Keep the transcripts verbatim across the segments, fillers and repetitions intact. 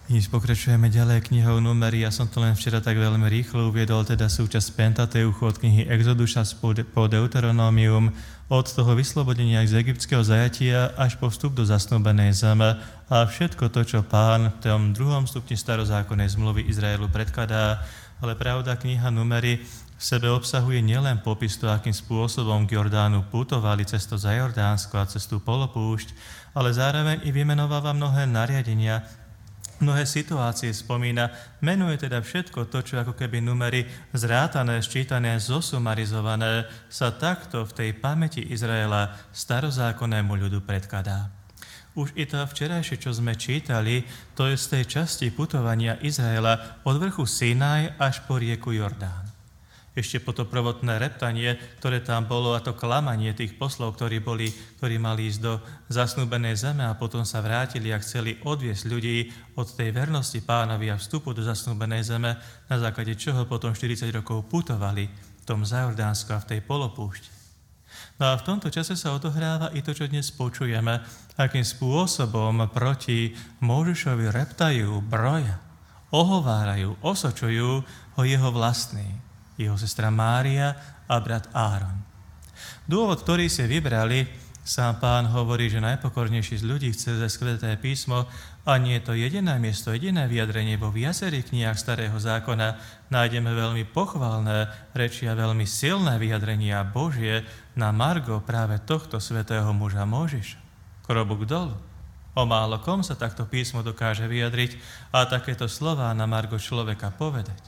Než pokračujeme ďalej knihou Númery, ja som to len včera tak veľmi rýchlo uviedol, teda súčasť Pentateuchu od knihy Exoduša po Deuteronómium, od toho vyslobodenia z egyptského zajatia až po vstup do zasnúbenej zeme a všetko to, čo Pán v tom druhom stupni starozákonnej zmluvy Izraelu predkladá. Ale pravda, kniha Númery v sebe obsahuje nielen popis to, akým spôsobom k Jordánu putovali cez to za Jordánsko a cez tú polopúšť, ale zároveň i vymenováva mnohé nariadenia, mnohé situácie spomína, menuje teda všetko to, čo ako keby Númery zrátané, sčítané, zosumarizované, sa takto v tej pamäti Izraela starozákonnému ľudu predkladá. Už i to včerajšie, čo sme čítali, to je z tej časti putovania Izraela od vrchu Sinaj až po rieku Jordán. Ešte po to prvotné reptanie, ktoré tam bolo, a to klamanie tých poslov, ktorí, boli, ktorí mali ísť do zasnúbenej zeme a potom sa vrátili a chceli odviesť ľudí od tej vernosti Pánovi a vstupu do zasnúbenej zeme, na základe čoho potom štyridsať rokov putovali v tom Zajordánsku a v tej polopúšti. No a v tomto čase sa odohráva i to, čo dnes počujeme, akým spôsobom proti Mojžišovi reptajú, broja, ohovárajú, osočujú ho jeho vlastný, jeho sestra Mária a brat Áron. Dôvod, ktorý si vybrali, sám Pán hovorí, že najpokornejší z ľudí chce cez Sväté písmo, a nie je to jediné miesto, jediné vyjadrenie. Vo viacerých knihách Starého zákona nájdeme veľmi pochválne reči a veľmi silné vyjadrenia Božie na margo práve tohto svätého muža Mojžiša. Klobúk dolu. O málo kom sa takto písmo dokáže vyjadriť a takéto slová na margo človeka povedať.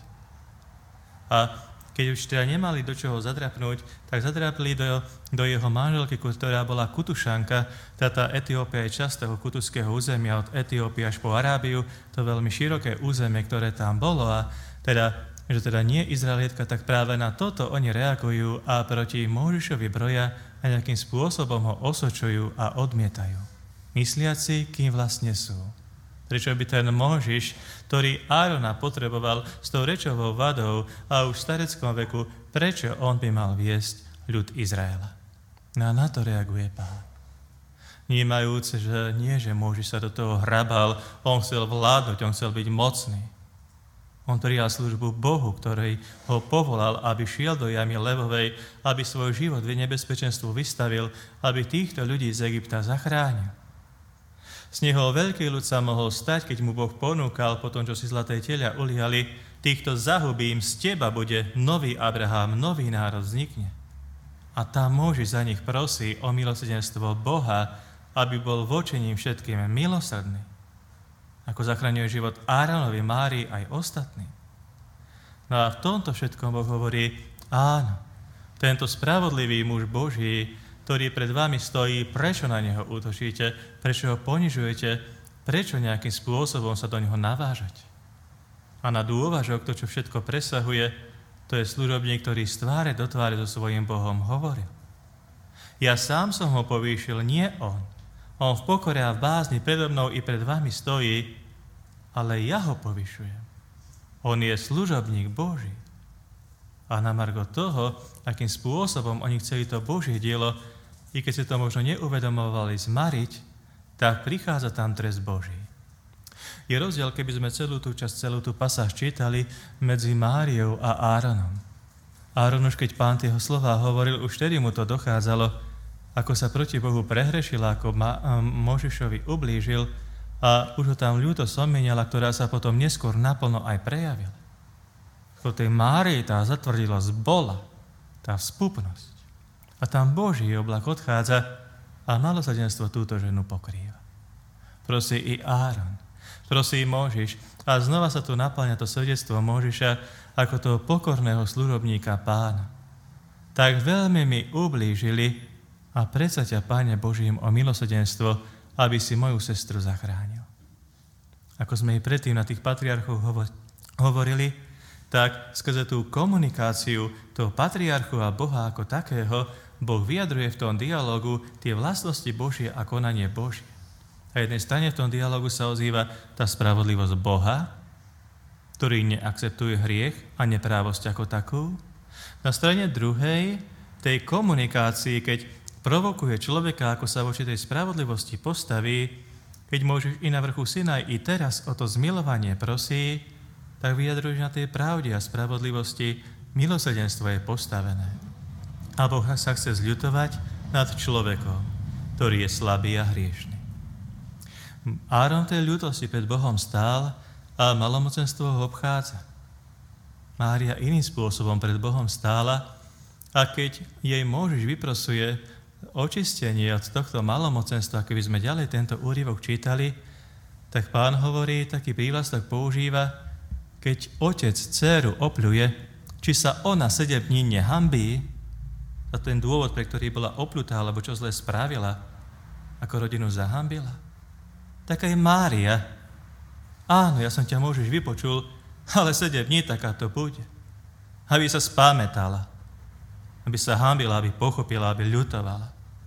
A keď už teda nemali do čoho zadrapnúť, tak zadrapli do, do jeho manželky, ktorá bola Kutušanka. Táto Etiópia je časť toho kutuského územia, od Etiópie až po Arábiu, to veľmi široké územie, ktoré tam bolo. A teda, že teda nie Izraelietka, tak práve na toto oni reagujú a proti Mojžišovi broja a nejakým spôsobom ho osočujú a odmietajú. Mysliaci, kým vlastne sú. Prečo by ten Mojžiš, ktorý Árona potreboval s tou rečovou vadou a už v stareckom veku, prečo on by mal viesť ľud Izraela? No a na to reaguje Pán. Vnímajúce, že nie, že Mojžiš sa do toho hrabal, on chcel vládnuť, on chcel byť mocný. On prijal službu Bohu, ktorý ho povolal, aby šiel do jamy levovej, aby svoj život v nebezpečenstvu vystavil, aby týchto ľudí z Egypta zachránil. Z neho veľký ľud sa mohol stať, keď mu Boh ponúkal, potom čo si zlaté telia uliali, týchto zahubím, z teba bude nový Abraham, nový národ vznikne. A tam Mojžiš za nich prosí o milosrdenstvo Boha, aby bol voči ním všetkým milosrdný. Ako zachraňuje život Áronovi, Márii aj ostatní. No a v tomto všetkom Boh hovorí, áno, tento spravodlivý muž Boží, ktorý pred vami stojí, prečo na neho útočíte, prečo ho ponižujete, prečo nejakým spôsobom sa do neho navážať. A na dôvažok to, čo všetko presahuje, to je služobník, ktorý z tváre do tváre so svojím Bohom hovoril. Ja sám som ho povýšil, nie on. On v pokore a v bázni predo mnou i pred vami stojí, ale ja ho povyšujem. On je služobník Boží. A na margo toho, akým spôsobom oni chceli to Božie dielo, i keď si to možno neuvedomovali, zmariť, tak prichádza tam trest Boží. Je rozdiel, keby sme celú tú časť, celú tú pasáž čítali medzi Máriou a Áronom. Áron už keď Pán tieho slová hovoril, už vtedy mu to dochádzalo, ako sa proti Bohu prehrešila, ako Ma- Mojžišovi ublížil a už ho tam ľúto somienala, ktorá sa potom neskôr naplno aj prejavila. Po tej Márii tá zatvrdilosť bola, tá vzpupnosť. A tam Boží oblak odchádza a milosrdenstvo túto ženu pokrýva. Prosí i Áron, prosí i Mojžiš a znova sa tu naplňa to svedectvo Mojžiša ako toho pokorného služobníka Pána. Tak veľmi mi ublížili a predsa ťa, Páne Božím, o milosrdenstvo, aby si moju sestru zachránil. Ako sme i predtým na tých patriarchoch hovorili, tak skrze tú komunikáciu toho patriarchu a Boha ako takého, Boh vyjadruje v tom dialogu tie vlastnosti Božie a konanie Božie. A jednej strane v tom dialogu sa ozýva tá spravodlivosť Boha, ktorý neakceptuje hriech a neprávosť ako takú. Na strane druhej, tej komunikácii, keď provokuje človeka, ako sa voči tej spravodlivosti postaví, Keď Mojžiš i na vrchu Sinaj i teraz o to zmilovanie prosí, tak vyjadruješ na tej pravde a spravodlivosti, milosrdenstvo je postavené. A Boh sa chce zľutovať nad človekom, ktorý je slabý a hriešny. Áron tej ľutosti pred Bohom stál a malomocenstvo ho obchádza. Mária iným spôsobom pred Bohom stála a keď jej Mojžiš vyprosuje očistenie od tohto malomocenstva, keby sme ďalej tento úryvok čítali, tak Pán hovorí, taký prívlastok používa, keď otec dcéru opľuje, či sa ona sedem dní nehambí, a ten dôvod, pre ktorý bola opľutá, alebo čo zle spravila, ako rodinu zahambila. Tak aj Mária, áno, ja som ťa Mojžiš vypočul, ale sedem dní taká to bude. Aby sa spamätala, aby sa hambila, aby pochopila, aby ľutovala.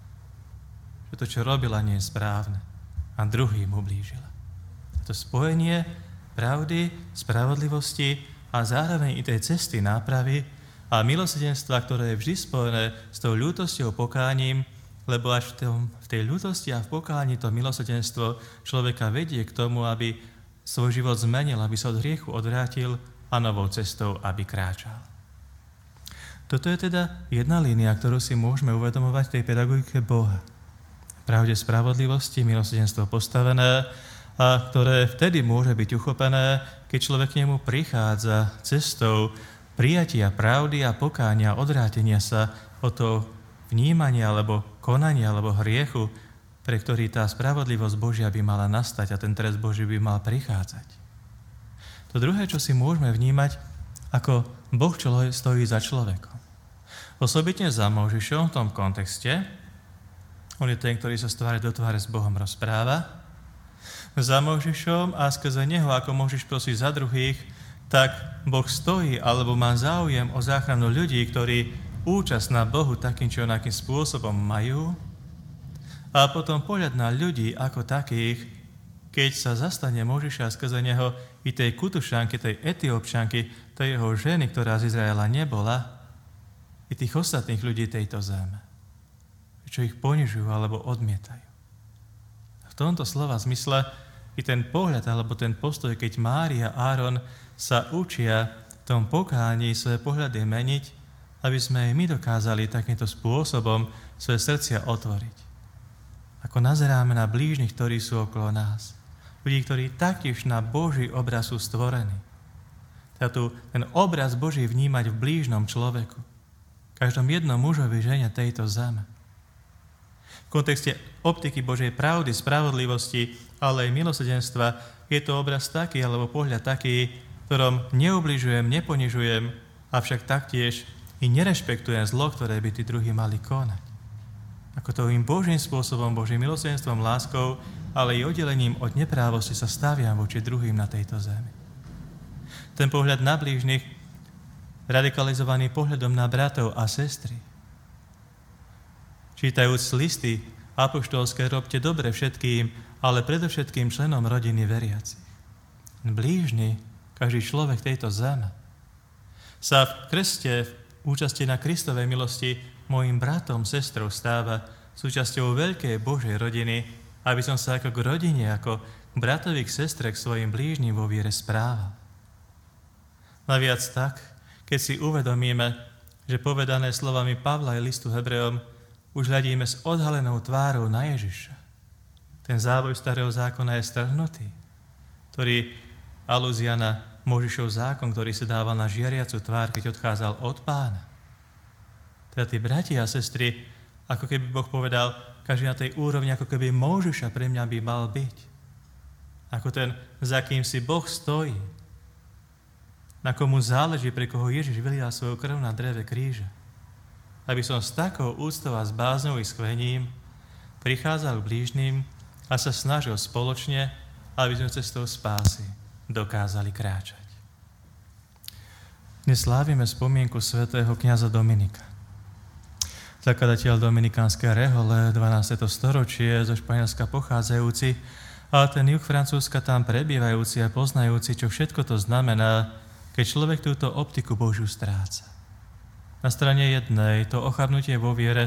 Že to, čo robila, nie je správne a druhým ublížila. A to spojenie pravdy, spravodlivosti a zároveň i tej cesty nápravy a milosrdenstva, ktoré je vždy spojené s tou ľútosťou, pokáním, lebo až v, tom, v tej ľútosti a v pokáni to milosrdenstvo človeka vedie k tomu, aby svoj život zmenil, aby sa od hriechu odvrátil a novou cestou, aby kráčal. Toto je teda jedna línia, ktorú si môžeme uvedomovať v tej pedagogike Boha. Pravde spravodlivosti, milosrdenstvo postavené, a ktoré vtedy môže byť uchopené, keď človek k nemu prichádza cestou prijatia pravdy a pokánia, odvrátenia sa od toho vnímania alebo konania alebo hriechu, pre ktorý tá spravodlivosť Božia by mala nastať a ten trest Boží by mal prichádzať. To druhé, čo si môžeme vnímať, ako Boh človek stojí za človekom. Osobitne za Mojžišom v tom kontexte, on je ten, ktorý sa z tváre do tváre s Bohom rozpráva, za Mojžišom a skrze neho, ako Mojžiš prosí za druhých, tak Boh stojí alebo má záujem o záchranu ľudí, ktorí účasť na Bohu takým či onakým spôsobom majú, a potom pohľad na ľudí ako takých, keď sa zastane Mojžiša skrze neho i tej Kutušanky, tej Etiópčanky, tej jeho ženy, ktorá z Izraela nebola, i tých ostatných ľudí tejto zeme, čo ich ponižujú alebo odmietajú. V tomto slova zmysle i ten pohľad alebo ten postoj, keď Mária a Áron sa učia v tom pokání svoje pohľady meniť, aby sme aj my dokázali takýmto spôsobom svoje srdcia otvoriť. Ako nazeráme na blížnych, ktorí sú okolo nás. Ľudí, ktorí taktiež na Boží obraz sú stvorení. Teda tu ten obraz Boží vnímať v blížnom človeku. Každom jednom mužovi, žene tejto zeme. V kontexte optiky Božej pravdy, spravodlivosti, ale aj milosrdenstva je to obraz taký, alebo pohľad taký, v ktorom neubližujem, neponižujem, avšak taktiež i nerešpektujem zlo, ktoré by tí druhí mali konať. Ako to im Božím spôsobom, Božím milosrdenstvom, láskou, ale i oddelením od neprávosti sa staviam voči druhým na tejto zemi. Ten pohľad na blížnych, radikalizovaný pohľadom na bratov a sestry. Čítajúc listy apoštolské, robte dobre všetkým, ale predovšetkým členom rodiny veriacich. Blížny, každý človek tejto zeme, sa v krste, v účasti na Kristovej milosti, mojim bratom, sestrou stáva súčasťou veľkej Božej rodiny, aby som sa ako k rodine, ako k bratovi, k sestre, k svojim blížnym vo viere správal. Naviac tak, keď si uvedomíme, že povedané slovami Pavla i listu Hebrejom už hľadíme s odhalenou tvárou na Ježiša. Ten závoj starého zákona je strhnutý, ktorý alúzia na Mojžišov zákon, ktorý sa dával na žiariacu tvár, keď odchádzal od Pána. Teda tí bratia a sestry, ako keby Boh povedal, každý na tej úrovni, ako keby Mojžiša pre mňa by mal byť. Ako ten, za kým si Boh stojí, na komu záleží, pre koho Ježiš vylial svoju krv na dreve kríža. Aby som s takou úctou a s bázňou i skvením prichádzal k blížnym a sa snažil spoločne, aby sme cestou spásy dokázali kráčať. Dnes slávime spomienku svätého kňaza Dominika. Zakladateľ dominikánskej rehole, dvanásteho storočie, zo Španielska pochádzajúci, a ten juh Francúzska tam prebývajúci a poznajúci, čo všetko to znamená, keď človek túto optiku Božiu stráca. Na strane jednej to ochabnutie vo viere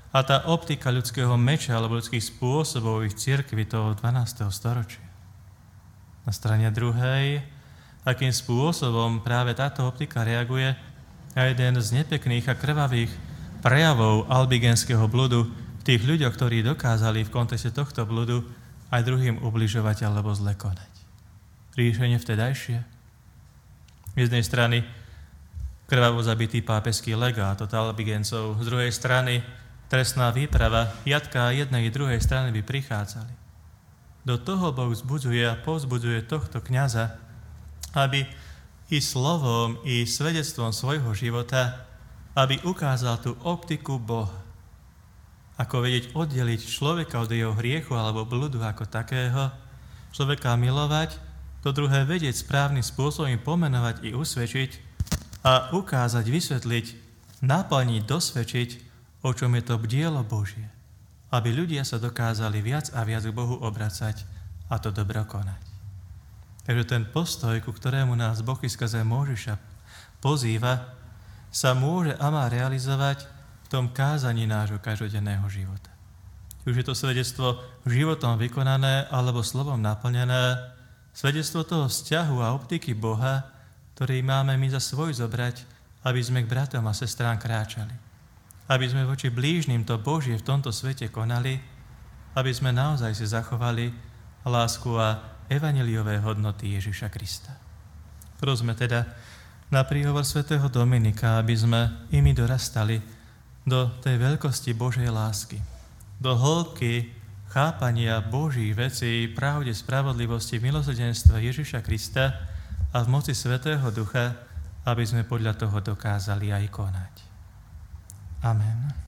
a tá optika ľudského meča alebo ľudských spôsobov ich cirkvi toho dvanásteho storočia. Na strane druhej, akým spôsobom práve táto optika reaguje na jeden z nepekných a krvavých prejavov albigenského bludu v tých ľuďoch, ktorí dokázali v kontexte tohto bludu aj druhým ubližovať alebo zle konať. Riešenie vtedajšie. Z jednej strany krvavo zabitý pápežský legát od albigencov, z druhej strany trestná výprava, jatka jednej i druhej strany by prichádzali. Do toho Boh vzbudzuje a povzbudzuje tohto kňaza, aby i slovom, i svedectvom svojho života, aby ukázal tú optiku Boha. Ako vedieť oddeliť človeka od jeho hriechu alebo bludu ako takého, človeka milovať, to druhé vedieť správnym spôsobom pomenovať i usvedčiť a ukázať, vysvetliť, naplniť, dosvedčiť, o čom je to dielo Božie, aby ľudia sa dokázali viac a viac k Bohu obracať a to dobro konať. Takže ten postoj, ku ktorému nás Boh skrze Mojžiša pozýva, sa môže a má realizovať v tom kázaní nášho každodenného života. Už je to svedectvo životom vykonané alebo slovom naplnené, svedectvo toho vzťahu a optiky Boha, ktorý máme my za svoj zobrať, aby sme k bratom a sestrám kráčali. Aby sme voči blížnym to Božie v tomto svete konali, aby sme naozaj si zachovali lásku a evanjeliové hodnoty Ježiša Krista. Prosme teda na príhovor svätého Dominika, aby sme i my dorastali do tej veľkosti Božej lásky, do hĺbky chápania Božích vecí, pravde, spravodlivosti, milosrdenstva Ježiša Krista a v moci Svätého Ducha, aby sme podľa toho dokázali aj konať. Amen.